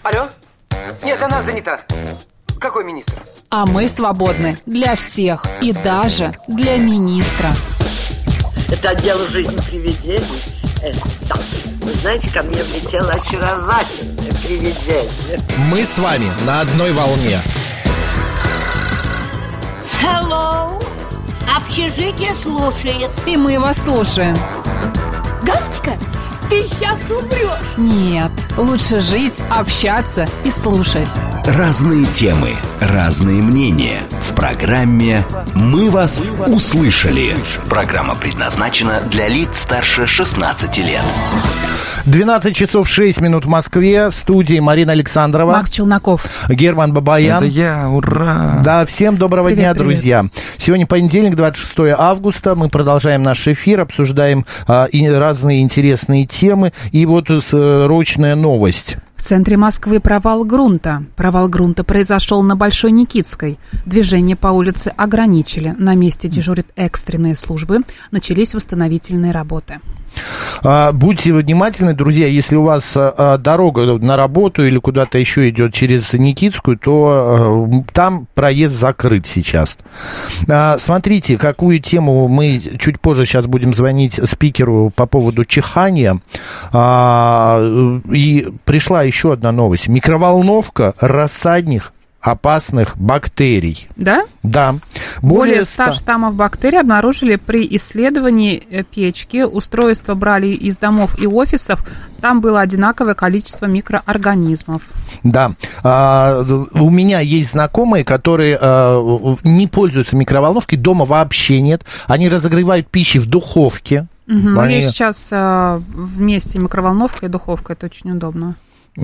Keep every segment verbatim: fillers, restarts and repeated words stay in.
Алло? Нет, она занята. Какой министр? А мы свободны для всех и даже для министра. Это отдел «Жизнь привидений». Э, да. Вы знаете, ко мне влетело очаровательное привидение. Мы с вами на одной волне. Hello. Общежитие слушает. И мы вас слушаем. Галочка, ты сейчас умрешь. Нет, лучше жить, общаться и слушать. Разные темы, разные мнения. В программе «Мы вас услышали». Программа предназначена для лиц старше шестнадцати лет. двенадцать часов шесть минут в Москве. В студии Марина Александрова, Макс Челноков, Герман Бабаян. Это я, ура! Да, всем доброго привет, дня, привет. друзья. Сегодня понедельник, двадцать шестое августа. Мы продолжаем наш эфир, обсуждаем а, и разные интересные темы. И вот срочная новость. В центре Москвы провал грунта. Провал грунта произошел на Большой Никитской. Движение по улице ограничили. На месте дежурят экстренные службы. Начались восстановительные работы. Будьте внимательны, друзья, если у вас дорога на работу или куда-то еще идет через Никитскую, то там проезд закрыт сейчас. Смотрите, какую тему мы чуть позже сейчас будем звонить спикеру по поводу чихания. И пришла еще одна новость. Микроволновка, рассадник опасных бактерий. Да? Да. Более ста штаммов бактерий обнаружили при исследовании печки. Устройства брали из домов и офисов. Там было одинаковое количество микроорганизмов. Да. А, у меня есть знакомые, которые а, не пользуются микроволновкой, дома вообще нет. Они разогревают пищу в духовке. Угу. Они... Есть сейчас а, вместе микроволновка и духовка. Это очень удобно.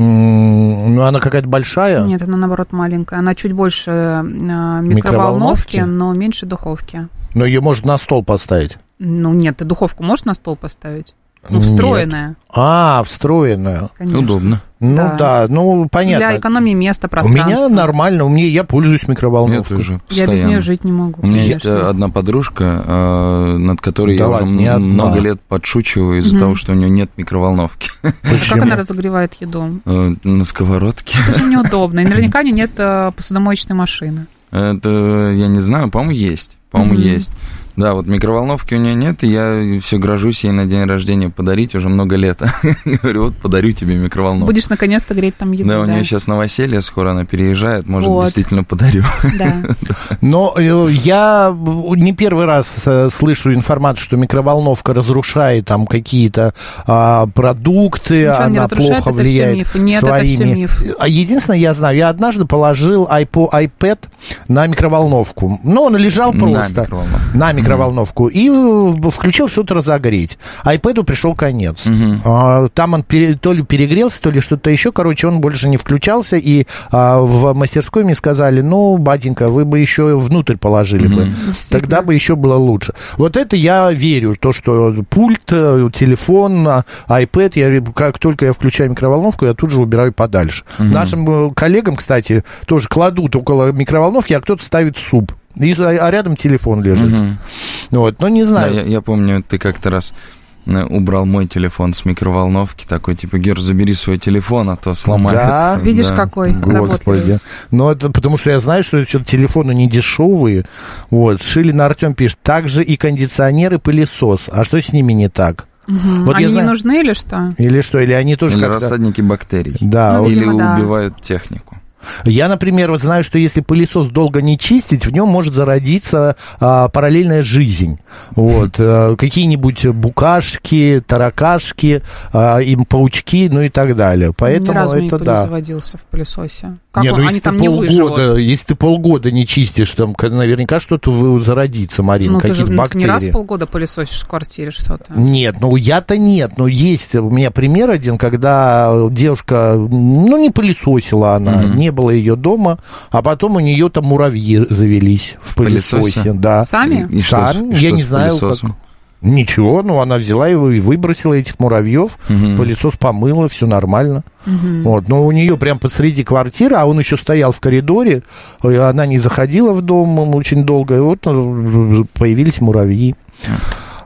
Ну, она какая-то большая? Нет, она, наоборот, маленькая. Она чуть больше э, микроволновки, Микроволновки? но меньше духовки. Но ее можно на стол поставить? Ну, нет, ты духовку можешь на стол поставить? Ну, встроенная. Нет. А, встроенная. Конечно. Удобно. Ну, да, да ну, понятно. Для экономии места, У пространства. меня нормально, у меня я пользуюсь микроволновкой. Я тоже Я без нее жить не могу. У меня конечно. есть одна подружка, над которой Да я ладно, уже не одна. много лет подшучиваю из-за Мгм. того, что у нее нет микроволновки. Почему? Как она разогревает еду? Э, На сковородке. Это же неудобно. И наверняка у нее нет э, посудомоечной машины. Это, я не знаю, по-моему, есть. По-моему, Мгм. есть. Да, вот микроволновки у нее нет, и я все грожусь ей на день рождения подарить уже много лет. Говорю, вот подарю тебе микроволновку. Будешь наконец-то греть там еду. Да, у нее сейчас новоселье, скоро она переезжает, может, Вот. действительно подарю. Да. Но э, я не первый раз э, слышу информацию, что микроволновка разрушает там какие-то а, продукты, Ничего не она разрушает, плохо это влияет всё миф. Нет, это своими... всё миф. А единственное, я знаю, я однажды положил iPod, iPad на микроволновку. Ну, он лежал На просто микроволновку. на микроволновку. И включил что-то разогреть. iPad'у пришел конец. Мгм. А, там он пере- то ли перегрелся, то ли что-то еще. Короче, он больше не включался. И а, в мастерской мне сказали, ну, батенька, вы бы еще внутрь положили бы. Тогда бы еще было лучше. Вот это я верю. То, что пульт, телефон, iPad, я, как только я включаю микроволновку, я тут же убираю подальше. Нашим коллегам, кстати, тоже кладут около микроволновки, а кто-то ставит суп. И, а рядом телефон лежит. Мгм. Вот, но не Да, знаю. я, я помню, ты как-то раз э, убрал мой телефон с микроволновки, такой, типа, Гер, забери свой телефон, а то сломается. Да? Видишь, Да. какой Господи. заботливый. Ну, это потому что я знаю, что что-то телефоны не дешевые. Вот, Шилин Артем пишет, также и кондиционер, и пылесос. А что с ними не так? Мгм. Вот я Они знаю- не нужны или что? Или что, или они тоже Или как-то... рассадники бактерий. Да, Ну, вот. Или видимо, да. убивают технику. Я, например, вот знаю, что если пылесос долго не чистить, в нем может зародиться а, параллельная жизнь. Вот, а, какие-нибудь букашки, таракашки, а, им паучки, ну и так далее. Поэтому Ни разу это никто да. не заводился в пылесосе. Как Не, он- ну, они если там ты не полгода, выживут. если ты полгода не чистишь, там к- наверняка что-то вы- зародится, Марина, Ну, ты же какие-то ну, ты не раз бактерии. в полгода пылесосишь в квартире что-то. Нет, ну я-то нет, но есть у меня пример один, когда девушка, ну не пылесосила она, Мгм. не было ее дома, а потом у нее там муравьи завелись в пылесосе, пылесосе? да. Сами? И что с- Сами? и Я что не с знаю, пылесосом? как- Ничего, ну она взяла его и выбросила этих муравьев, Мгм. пылесос помыла, все нормально. Мгм. Вот, но у нее прям посреди квартиры, а он еще стоял в коридоре, и она не заходила в дом очень долго, и вот э, появились муравьи.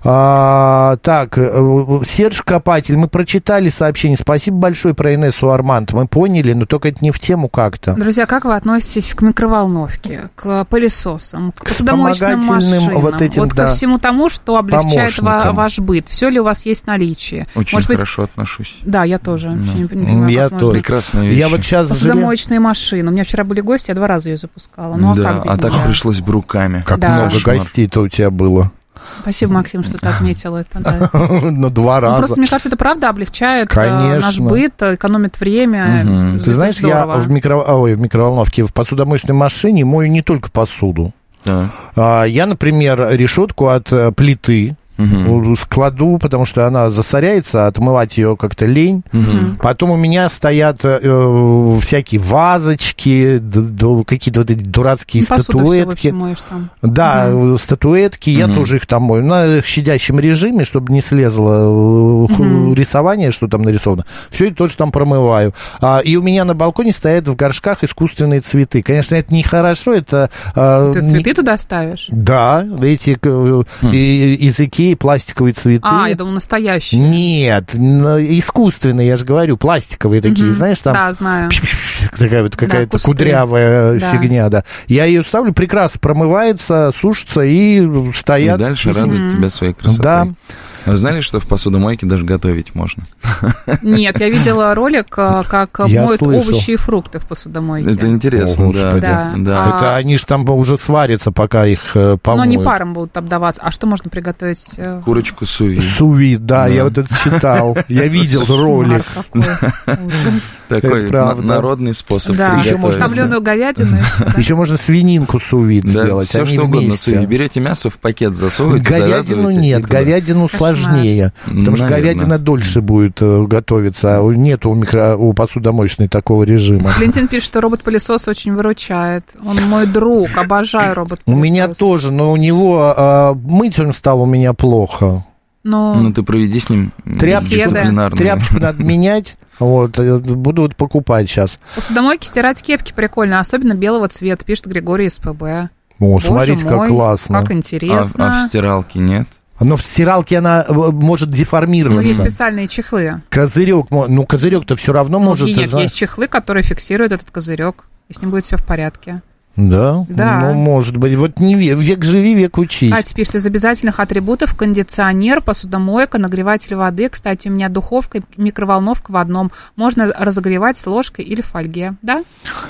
А, так, Серж Копатель, мы прочитали сообщение. Спасибо большое про Инессу Арманд. Мы поняли, но только это не в тему как-то. Друзья, как вы относитесь к микроволновке, к пылесосам, к посудомоечным машинам, вот, этим, вот да, ко всему тому, что облегчает ва- ваш быт? Все ли у вас есть в наличии? Очень Может хорошо быть... отношусь. Да, я тоже. Да. Не понимаю, я тоже. Прекрасная вещь. Я вот сейчас посудомоечные жалею... машины. У меня вчера были гости, я два раза ее запускала. Ну, да, а как без а так нее? пришлось бы руками. Как да. много гостей-то у тебя было. Спасибо, Максим, что ты отметил это. Да. Ну, два раза. Ну, просто, мне кажется, это правда облегчает Конечно. наш быт, экономит время. Угу. Ты знаешь, здорово. я в, микро... Ой, в микроволновке, в посудомоечной машине мою не только посуду. Да. Я, например, решетку от плиты угу. складу, потому что она засоряется, отмывать ее как-то лень. Угу. Потом у меня стоят э, всякие вазочки, д- д- какие-то вот эти дурацкие ну, статуэтки. Моешь там. Да, угу. статуэтки, угу. я тоже их там мою на щадящем режиме, чтобы не слезло угу. рисование, что там нарисовано. Все это тоже там промываю. А, и у меня на балконе стоят в горшках искусственные цветы. Конечно, это нехорошо, это... Ты цветы не... туда ставишь? Да, эти хм. языки, пластиковые цветы. А, я думал, настоящие. Нет, искусственные, я же говорю, пластиковые такие, угу. знаешь, там... Да, знаю. Такая вот какая-то да, кудрявая да. фигня, да. Я ее ставлю, прекрасно промывается, сушится и стоят. И дальше радует mm-hmm. тебя своей красотой. Да. Вы знали, что в посудомойке даже готовить можно? Нет, я видела ролик, как я моют слышал. овощи и фрукты в посудомойке. Это интересно, О, да. да. да. А... Это они же там уже сварятся, пока их помоют. Но они паром будут обдаваться. А что можно приготовить? Курочку суви. Суви, да, да. я вот это читал. Я видел ролик. Такой народный способ приготовить. Еще можно томленую говядину. Еще можно свининку суви сделать. Все что угодно суви. Берете мясо в пакет, засовываете, говядину нет, говядину сложнее. Сложнее, потому что Наверное. говядина дольше будет э, готовиться, а нет у, микро, у посудомоечной такого режима. Валентин пишет, что робот-пылесос очень выручает. Он мой друг, обожаю робот-пылесос. У меня тоже, но у него э, мыть он стал у меня плохо. Но... Ну, ты проведи с ним тряпочку, тряпочку надо менять. Вот, буду вот покупать сейчас. Посудомойки стирать кепки прикольно, особенно белого цвета, пишет Григорий из ПБ. О, Боже смотрите, мой, как классно. Как интересно. А, а в стиралке нет? Но в стиралке она может деформироваться. Ну, есть специальные чехлы. Козырек, ну, козырек-то все равно ну, может... Нет, за... есть чехлы, которые фиксируют этот козырек, и с ним будет все в порядке. Да? Да. Ну, может быть. Вот не век, век живи, век учись. Катя пишет, из обязательных атрибутов кондиционер, посудомойка, нагреватель воды. Кстати, у меня духовка и микроволновка в одном. Можно разогревать с ложкой или в фольге, да?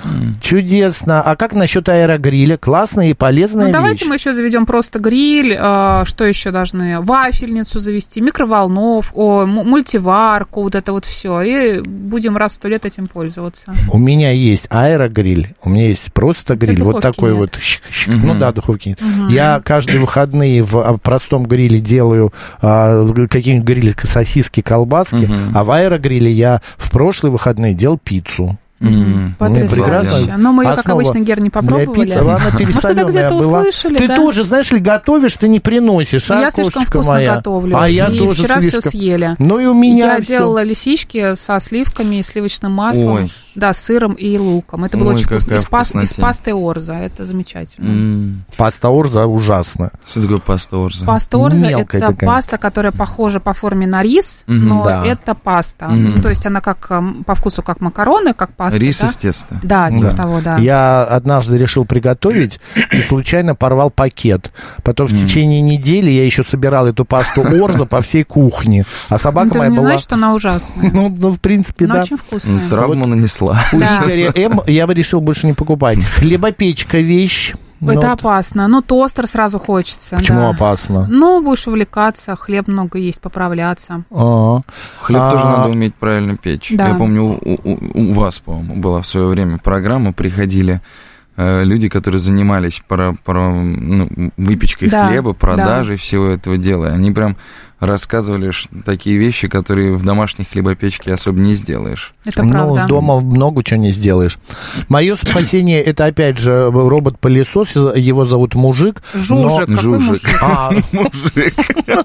Чудесно. А как насчет аэрогриля? Классная и полезная ну, вещь. Давайте мы еще заведем просто гриль. Э, что еще должны? Вафельницу завести, микроволнов, о, мультиварку, вот это вот все. И будем раз в сто лет этим пользоваться. У меня есть аэрогриль, у меня есть просто гриль. Вот такой нет. вот, щик-щик. Uh-huh. ну да, духовки нет. Uh-huh. Я каждые выходные в простом гриле делаю а, какие-нибудь грили, сосиски, колбаски, uh-huh. а в аэрогриле я в прошлые выходные делал пиццу. Mm-hmm. Потрясающе. Но мы ее, как обычно, Гер, не попробовали. Пицца, она пересоленная была. Услышали, ты да? тоже, знаешь ли, готовишь, ты не приносишь, а, я слишком вкусно моя. готовлю. А я и тоже вчера слишком... все съели. Ну и у меня Я все... делала лисички со сливками и сливочным маслом. Ой. Да, с сыром и луком. Это было Ой, очень вкусно. Из, пас... Из пасты орза. Это замечательно. Mm. Паста орза ужасно. Что такое паста орза? Паста орза – это такая. паста, которая похожа по форме на рис, mm-hmm, но да. это паста. Mm-hmm. То есть она как по вкусу как макароны, как паста. Рис да? из теста. Да, типа да. того, да. Я однажды решил приготовить и случайно порвал пакет. Потом в mm. течение недели я еще собирал эту пасту орза по всей кухне. А собака ну, моя не была... знаешь, что она ужасная. ну, ну, в принципе, но да. очень вкусная. Травму вот нанесла. У да. Игоря М. я бы решил больше не покупать. Хлебопечка вещь. Это вот. опасно. Ну, тостер сразу хочется. Почему да. опасно? Ну, будешь увлекаться, хлеб много есть, поправляться. А-а-а. Хлеб А-а-а. тоже надо уметь правильно печь. Да. Я помню, у, у, у вас, по-моему, была в свое время программа, приходили э, люди, которые занимались про, про, ну, выпечкой да. хлеба, продажей да. всего этого дела. Они прям рассказывали такие вещи, которые в домашней хлебопечке особо не сделаешь. Это правда. Ну, дома много чего не сделаешь. Мое спасение, это, опять же, робот-пылесос, его зовут Мужик. Жужик, но... какой Жужик. Мужик? А, Мужик.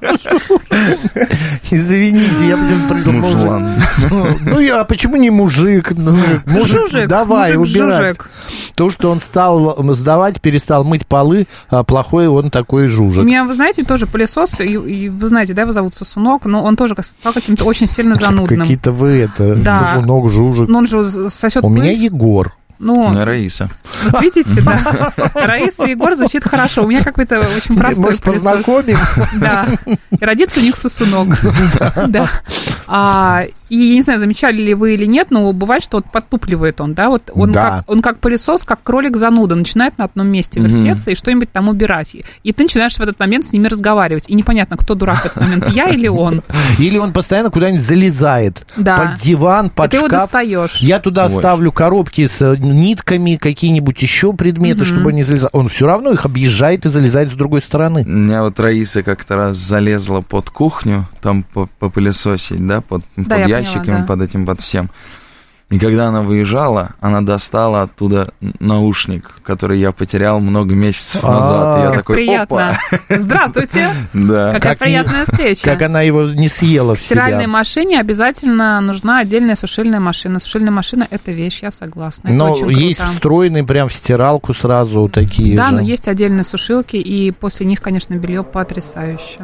извините, я блин, придумал Мужлан. Мужик. Ну, я, а почему не Мужик? Ну, мужик, Жужик, давай, мужик, убирать. Жужик. То, что он стал сдавать, перестал мыть полы, а плохой он такой Жужик. У меня, вы знаете, тоже пылесос, и, и вы знаете, да, его зовут Сосунок, но он тоже стал каким-то очень сильно занудным. Какие-то вы это, Да. Сосунок, Жужик. Но он же сосет У пыль. меня Егор. Ну, Ну, Раиса. вот видите, да. Раиса и Егор звучит хорошо. У меня какой-то очень простой Может, пылесос. познакомим? Да. И родится у них сосунок. Да. А, и я не знаю, замечали ли вы или нет, но бывает, что вот подтупливает он, да, вот он, Да. как, он как пылесос, как кролик-зануда, начинает на одном месте вертеться и что-нибудь там убирать. И ты начинаешь в этот момент с ними разговаривать. И непонятно, кто дурак в этот момент, я или он. Или он постоянно куда-нибудь залезает. Да. Под диван, под И ты его шкаф. достаешь. Я туда Ой. ставлю коробки с э, нитками, какие-нибудь еще предметы, чтобы он не залезал. Он все равно их объезжает и залезает с другой стороны. У меня вот Раиса как-то раз залезла под кухню, там по- попылесосить, да, под, под я поняла, ящиками, да. под этим, под всем. И когда она выезжала, она достала оттуда наушник, который я потерял много месяцев назад. И я Как такой, приятно. Здравствуйте. да. Какая Как приятная встреча. Как она его не съела в В стиральной себя. машине обязательно нужна отдельная сушильная машина. Сушильная машина – это вещь, я согласна. Это Но очень есть круто. встроенные прям в стиралку сразу такие Да, же. но есть отдельные сушилки, и после них, конечно, белье потрясающе.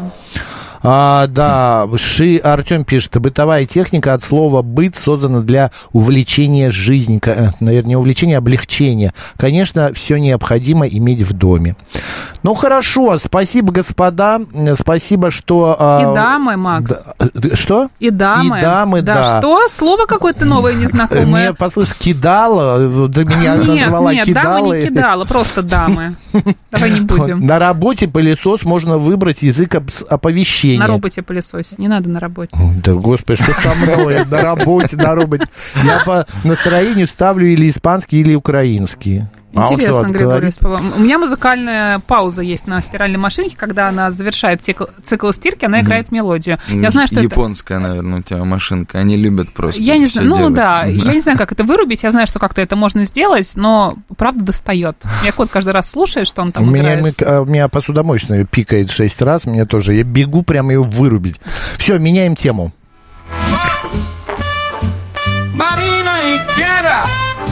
А, да, Ши Артем пишет, бытовая техника от слова «быт» создана для увлечения жизни, Ка- наверное, не увлечения, а облегчения. Конечно, все необходимо иметь в доме. Ну, хорошо, спасибо, господа, спасибо, что... а, И дамы, Макс. да, что? И дамы. И дамы, да. Что? Слово какое-то новое, незнакомое. Мне, послышь, кидала, ты меня Нет, назвала нет, кидала. дамы не кидала, просто дамы. Давай не будем. На работе пылесос можно выбрать язык обс- оповещения. На роботе пылесосить. Не надо на работе. Да, господи, что со мной? На работе, на роботе. Я по настроению ставлю или испанский, или украинский. А он Интересно, что, Григорий говорит? Спивак. У меня музыкальная пауза есть на стиральной машинке, когда она завершает цикл, цикл стирки, она играет мелодию. Я знаю, что Японская, наверное, у тебя машинка. Они любят просто это... Я не всё знаю, ну делать. да, я не знаю, как это вырубить, я знаю, что как-то это можно сделать, но правда достает. Я кот каждый раз слушает, что он там У меня, играет. мы- а, у меня посудомоечная пикает шесть раз, мне тоже. Я бегу прямо ее вырубить. Все, меняем тему. Marina y Kiara.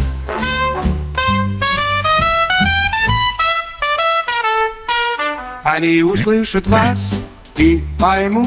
Они услышат вас и поймут.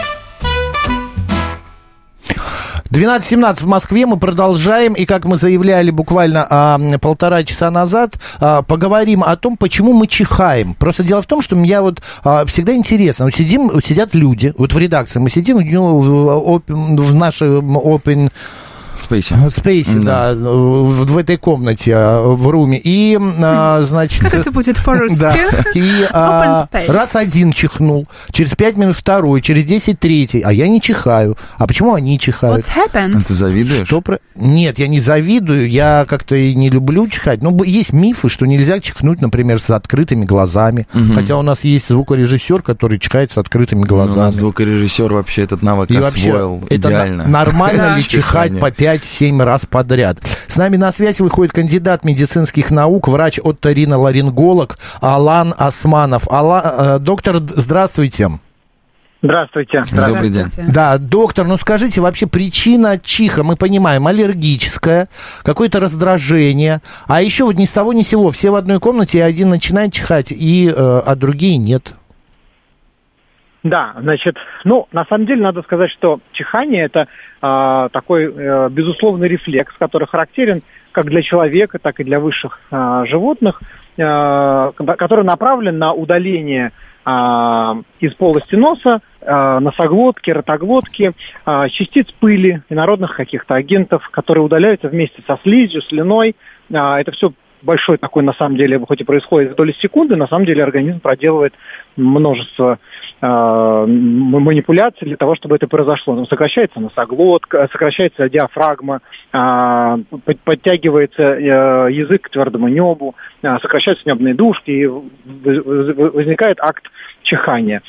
двенадцать семнадцать в Москве, мы продолжаем, и как мы заявляли буквально а, полтора часа назад, а, поговорим о том, почему мы чихаем. Просто дело в том, что мне вот а, всегда интересно, вот сидим, вот сидят люди, вот в редакции мы сидим ну, в, open- в нашем open... Спейси. Space, да, в, в этой комнате, а, в руме. И, а, значит... Как это будет по-русски? Да, и а, Open space. раз один чихнул, через пять минут второй, через десять третий, а я не чихаю. А почему они чихают? What's happened? А ты завидуешь? Что про... Нет, я не завидую, я как-то и не люблю чихать. Ну, б- есть мифы, что нельзя чихнуть, например, с открытыми глазами. Хотя у нас есть звукорежиссер, который чихает с открытыми Ну, у глазами. нас звукорежиссер вообще этот навык И вообще, освоил это на- идеально. нормально Да. ли чихать по пять-семь раз подряд? С нами на связь выходит кандидат медицинских наук, врач оториноларинголог Алан Османов. Алла- э, доктор, д- здравствуйте. Здравствуйте. Добрый день. Здравствуйте. Да, доктор, ну скажите, вообще причина чиха, мы понимаем, аллергическая, какое-то раздражение, а еще вот ни с того ни с сего, все в одной комнате, и один начинает чихать, и, э, а другие нет. Да, значит, ну, на самом деле надо сказать, что чихание – это а, такой э, безусловный рефлекс, который характерен как для человека, так и для высших а, животных, а, который направлен на удаление а, из полости носа, а, носоглотки, ротоглотки, а, частиц пыли, инородных каких-то агентов, которые удаляются вместе со слизью, слюной. А, это все большой такой, на самом деле, хоть и происходит в доли секунды, на самом деле организм проделывает множество э, манипуляций для того, чтобы это произошло. Ну, сокращается носоглотка, сокращается диафрагма, э, подтягивается э, язык к твердому небу, э, сокращаются небные дужки, и возникает акт чихания.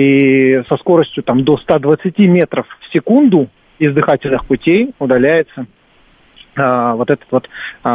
И со скоростью там, до ста двадцати метров в секунду из дыхательных путей удаляется а, вот этот вот...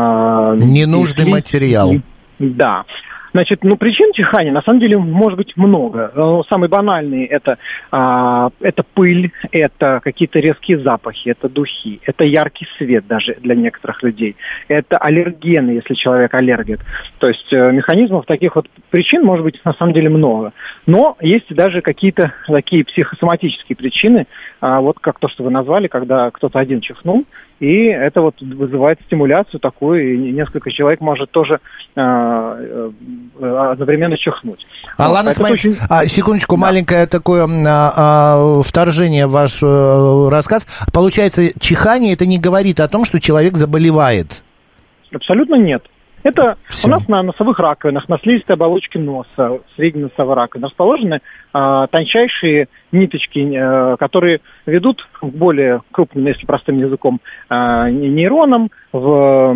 А, ненужный и, материал. Да. Значит, ну, причин чихания, на самом деле, может быть много. Самые банальные это, а, это пыль, это какие-то резкие запахи, это духи, это яркий свет даже для некоторых людей, это аллергены, если человек аллергик. То есть э, механизмов таких вот причин может быть на самом деле много. Но есть даже какие-то такие психосоматические причины, а, вот как то, что вы назвали, когда кто-то один чихнул, и это вот вызывает стимуляцию такую, и несколько человек может тоже э, э, одновременно чихнуть. А, вот, ладно, смотрите, очень... а, секундочку, да. маленькое такое а, а, вторжение в ваш а, рассказ. Получается, чихание это не говорит о том, что человек заболевает? Абсолютно нет. Это Все. У нас на носовых раковинах, на слизистой оболочке носа, средней носовой раковины расположены а, тончайшие ниточки, а, которые ведут к более крупным, если простым языком, а, нейронам. В,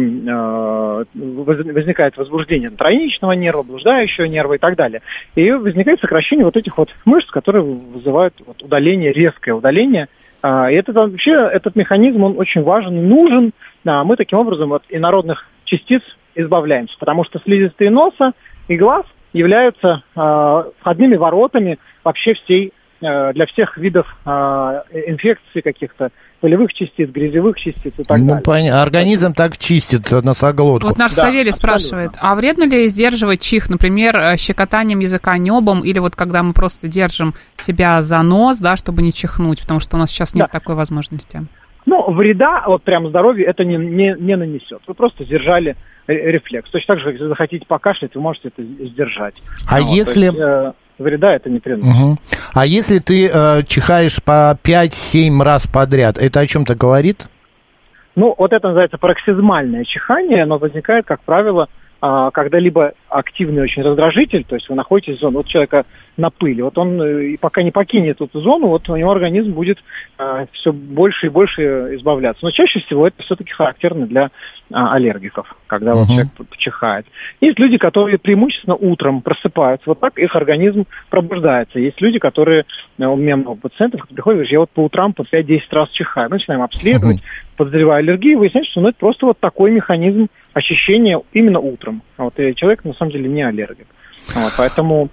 а, возникает возбуждение тройничного нерва, блуждающего нерва и так далее. И возникает сокращение вот этих вот мышц, которые вызывают вот, удаление, резкое удаление. А, и это вообще, этот механизм, он очень важен и нужен. А, мы таким образом от инородных частиц избавляемся, потому что слизистые носа и глаз являются э, входными воротами вообще всей, э, для всех видов э, инфекций каких-то, пылевых частиц, грязевых частиц и так ну, далее. Понятно. Организм так чистит носоглотку. Вот наш да, Савелий абсолютно. спрашивает, а вредно ли сдерживать чих, например, щекотанием языка небом, или вот когда мы просто держим себя за нос, да, чтобы не чихнуть, потому что у нас сейчас нет Да. такой возможности? Ну, вреда, вот прям здоровью это не, не, не нанесет. Вы просто сдержали рефлекс. Точно так же, если захотите покашлять, вы можете это сдержать. А вот, если... есть, э, вреда это не приносит. Угу. А если ты э, чихаешь по пять-семь раз подряд, это о чем-то говорит? Ну, вот это называется пароксизмальное чихание. Оно возникает, как правило, э, когда либо активный очень раздражитель, то есть вы находитесь в зоне, вот человека на пыли, вот он э, пока не покинет эту зону, вот у него организм будет э, все больше и больше избавляться. Но чаще всего это все-таки характерно для аллергиков, когда uh-huh. вот человек чихает. Есть люди, которые преимущественно утром просыпаются, вот так их организм пробуждается. Есть люди, которые, у меня много пациентов, которые приходят, говорят, я вот по утрам по пять-десять раз чихаю. Мы начинаем обследовать, uh-huh. подозревая аллергию, выясняется, что ну, это просто вот такой механизм очищения именно утром. Вот, и человек на самом деле не аллергик. Вот, поэтому...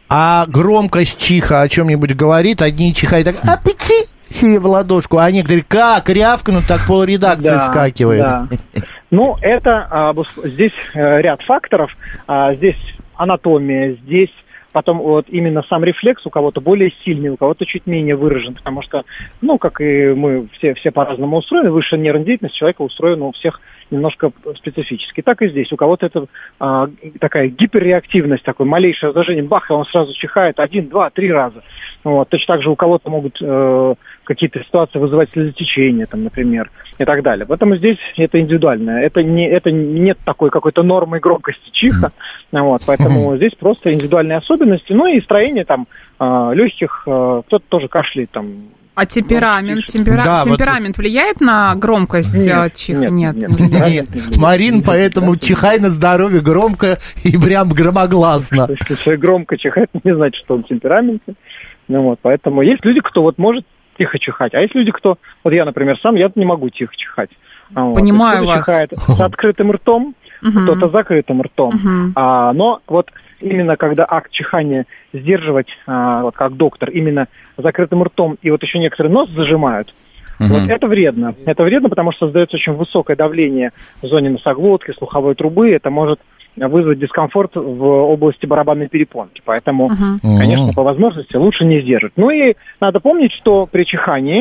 А громкость чиха о чем-нибудь говорит? Одни чихают так, а пяти себе в ладошку, а некоторые как рявкнут, так полредакции да, вскакивает. Да. Ну, это а, здесь а, ряд факторов. А, здесь анатомия, здесь потом вот именно сам рефлекс у кого-то более сильный, у кого-то чуть менее выражен, потому что, ну, как и мы все, все по-разному устроены, высшая нервная деятельность человека устроена у всех немножко специфически. Так и здесь. У кого-то это а, такая гиперреактивность, такое малейшее раздражение, бах, и он сразу чихает один, два, три раза. Вот. Точно так же у кого-то могут э, какие-то ситуации вызывать слезотечение, там, например, и так далее. Поэтому здесь это индивидуально. Это, не, это нет такой какой-то нормы громкости чиха. Mm-hmm. Вот. Поэтому mm-hmm. здесь просто индивидуальные особенности. Ну и строение там э, легких, э, кто-то тоже кашляет там. А темперамент, темпера... да, темперамент вот... влияет на громкость нет, чиха? Нет, нет, нет, нет, нет. нет. Марин, поэтому чихай на здоровье громко и прям громогласно. Если человек громко чихает, не значит, что он в темпераменте. Ну вот, поэтому есть люди, кто вот может тихо чихать, а есть люди, кто, вот я, например, сам, я не могу тихо чихать. Понимаю вот. Кто-то вас. чихает с открытым ртом, uh-huh. кто-то с закрытым ртом. Uh-huh. А, но вот именно когда акт чихания сдерживать, а, вот как доктор, именно закрытым ртом, и вот еще некоторые нос зажимают, uh-huh. вот это вредно. Это вредно, потому что создается очень высокое давление в зоне носоглотки, слуховой трубы, это может вызвать дискомфорт в области барабанной перепонки. Поэтому, uh-huh. конечно, по возможности лучше не сдерживать. Ну и надо помнить, что при чихании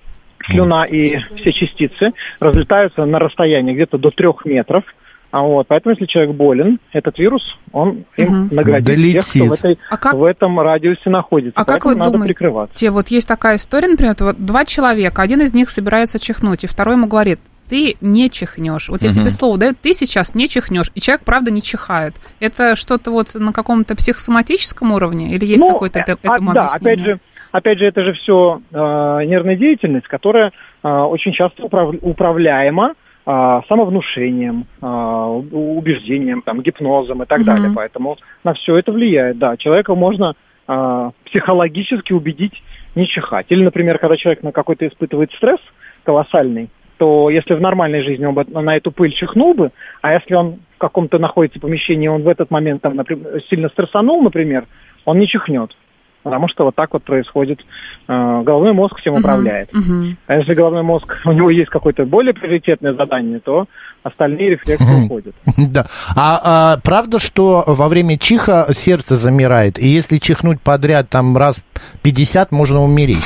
слюна и все частицы разлетаются на расстоянии где-то до трех метров. А вот, поэтому, если человек болен, этот вирус, он им uh-huh. наградит Долетит. тех, кто в, этой, а как... в этом радиусе находится. А поэтому как вы надо думаете, прикрываться. вот есть такая история, например, вот два человека, один из них собирается чихнуть, и второй ему говорит, ты не чихнешь. Вот я угу. тебе слово даю, ты сейчас не чихнешь, и человек, правда, не чихает. Это что-то вот на каком-то психосоматическом уровне? Или есть ну, какой-то это, а, этому да, объяснение? опять же, опять же, это же все э, нервная деятельность, которая э, очень часто управ, управляема э, самовнушением, э, убеждением, там, гипнозом и так угу. далее. Поэтому на все это влияет. Да, человека можно э, психологически убедить не чихать. Или, например, когда человек на какой-то испытывает стресс колоссальный, то если в нормальной жизни он бы на эту пыль чихнул бы, а если он в каком-то находится помещении, он в этот момент там, например, сильно стрессанул, например, он не чихнет. Потому что вот так вот происходит. Э, головной мозг всем управляет. Uh-huh, uh-huh. А если головной мозг, у него есть какое-то более приоритетное задание, то остальные рефлексы uh-huh. уходят. Да. А, а правда, что во время чиха сердце замирает? И если чихнуть подряд там раз пятьдесят, можно умереть?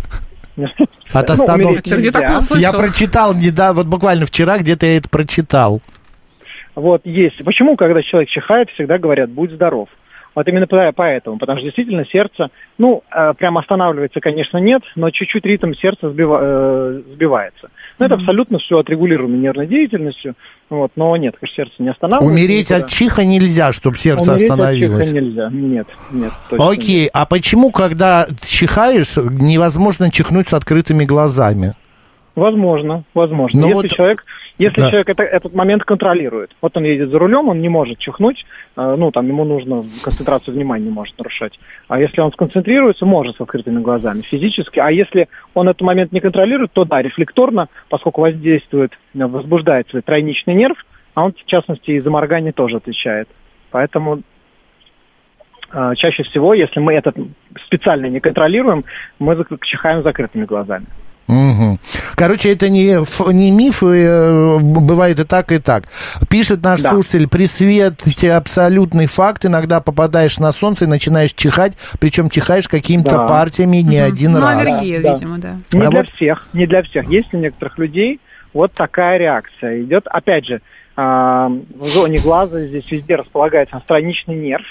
От остановки. Ну, я прочитал, да, вот буквально вчера где-то я это прочитал. Вот есть. Почему, когда человек чихает, всегда говорят, будь здоров? Вот именно поэтому, потому что действительно сердце, ну, э, прям останавливается, конечно, нет, но чуть-чуть ритм сердца сбива, э, сбивается. Но mm-hmm. это абсолютно все отрегулировано нервной деятельностью, вот, но нет, конечно, сердце не останавливается. Умереть никуда. От чиха нельзя, чтобы сердце Умереть остановилось? Умереть от чиха нельзя, нет, нет. Окей, нет. А почему, когда чихаешь, невозможно чихнуть с открытыми глазами? Возможно, возможно. Но если вот... человек, если да. человек это, этот момент контролирует, вот он едет за рулем, он не может чихнуть, э, ну, там, ему нужно концентрацию внимания, не может нарушать. А если он сконцентрируется, может с открытыми глазами, физически. А если он этот момент не контролирует, то да, рефлекторно, поскольку воздействует, возбуждает свой тройничный нерв, а он, в частности, и за моргание тоже отвечает. Поэтому э, чаще всего, если мы этот специально не контролируем, мы чихаем с закрытыми глазами. Угу. Короче, это не, не миф, бывает и так, и так. Пишет наш да. слушатель, при свете абсолютный факт, иногда попадаешь на солнце и начинаешь чихать, причем чихаешь какими-то да. партиями не угу. один ну, раз. Аллергия, да. видимо, да. Не а для вот... всех, не для всех. Есть у некоторых людей вот такая реакция. Идет, опять же, в зоне глаза здесь везде располагается страничный нерв,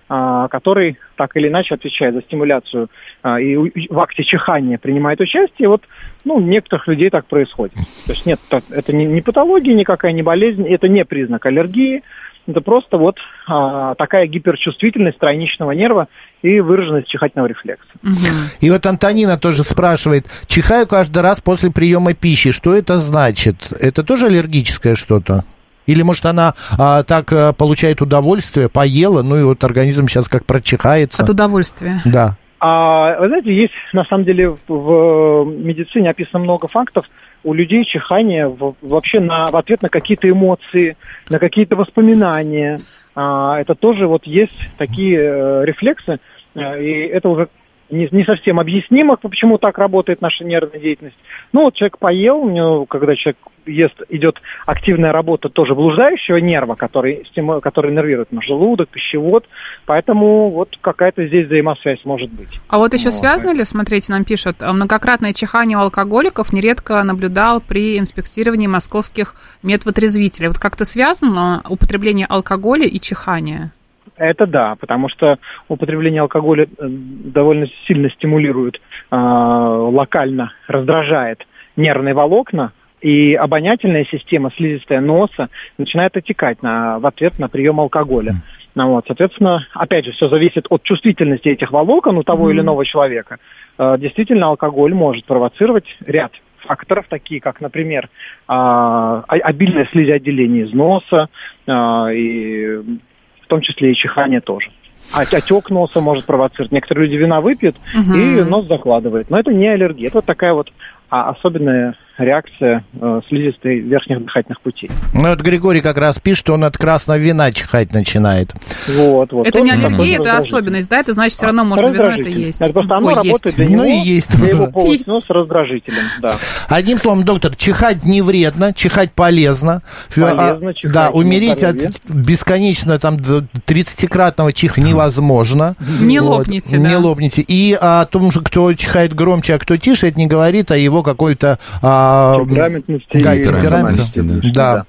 который так или иначе отвечает за стимуляцию и в акте чихания принимает участие. Вот, ну, у некоторых людей так происходит. То есть нет, это не, не патология никакая, не болезнь, это не признак аллергии. Это просто вот а, такая гиперчувствительность тройничного нерва и выраженность чихательного рефлекса. Угу. И вот Антонина тоже спрашивает, чихаю каждый раз после приема пищи, что это значит? Это тоже аллергическое что-то? Или, может, она а, так а, получает удовольствие, поела, ну и вот организм сейчас как прочихается. От удовольствия. Да. А, вы знаете, есть, на самом деле, в, в медицине описано много фактов. У людей чихание в, вообще на, в ответ на какие-то эмоции, на какие-то воспоминания. А, это тоже вот есть такие э, рефлексы, э, и это уже не, не совсем объяснимо, почему так работает наша нервная деятельность. Ну, вот человек поел, у него, когда человек ест, идет активная работа тоже блуждающего нерва, который, который нервирует наш желудок, пищевод, поэтому вот какая-то здесь взаимосвязь может быть. А вот еще вот. Связано ли, смотрите, нам пишут, многократное чихание у алкоголиков нередко наблюдал при инспектировании московских медвотрезвителей. Вот как-то связано употребление алкоголя и чихание? Это да, потому что употребление алкоголя довольно сильно стимулирует, э, локально раздражает нервные волокна, и обонятельная система, слизистая носа, начинает отекать на, в ответ на прием алкоголя. Mm. Ну, вот, соответственно, опять же, все зависит от чувствительности этих волокон у того mm. или иного человека. Э, действительно, алкоголь может провоцировать ряд факторов, такие как, например, э, обильное слизеотделение из носа, э, и в том числе и чихание тоже. А отек носа может провоцировать. Некоторые люди вина выпьют, угу. и нос закладывает. Но это не аллергия. Это вот такая вот а, особенная реакция э, слизистой верхних дыхательных путей. Ну, вот Григорий как раз пишет, что он от красного вина чихать начинает. Вот, вот. Это не аллергия, это особенность, да? Это значит, все равно можно вино это есть. Это просто оно Ой, работает есть. Для него, ну, и есть. Для его полость носа раздражителем, да. Одним словом, доктор, чихать не вредно, чихать полезно. Полезно, чихать. Да, умереть от бесконечно там тридцатикратного чиха невозможно. Не вот. лопните, да. Не лопните. И о том, что кто чихает громче, а кто тише, это не говорит о его какой-то... темпераментности. Да, темпераментности, да. да. да.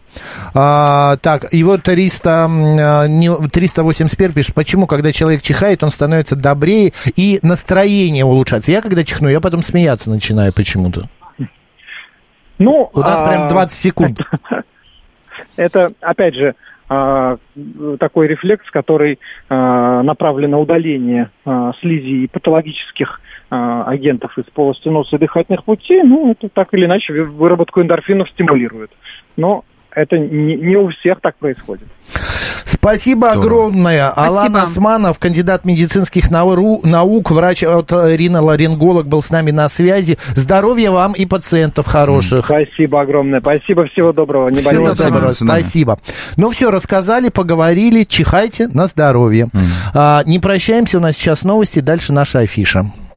А, так, и вот триста восемьдесят первый пишет, почему, когда человек чихает, он становится добрее и настроение улучшается. Я, когда чихну, я потом смеяться начинаю почему-то. Ну, у нас а... прям двадцать секунд. Это, опять же, такой рефлекс, который направлен на удаление слизи и патологических агентов из полости носа и дыхательных путей. Ну, это так или иначе выработку эндорфинов стимулирует. Но это не, не у всех так происходит. Спасибо Здорово. огромное. Спасибо. Алан Османов, кандидат медицинских наук, врач от риноларинголог, был с нами на связи. Здоровья вам и пациентов хороших. Спасибо огромное. Спасибо, всего доброго. Не всего доброго. Спасибо. Ну все, рассказали, поговорили. Чихайте на здоровье. Mm. А, не прощаемся, у нас сейчас новости, дальше наша афиша.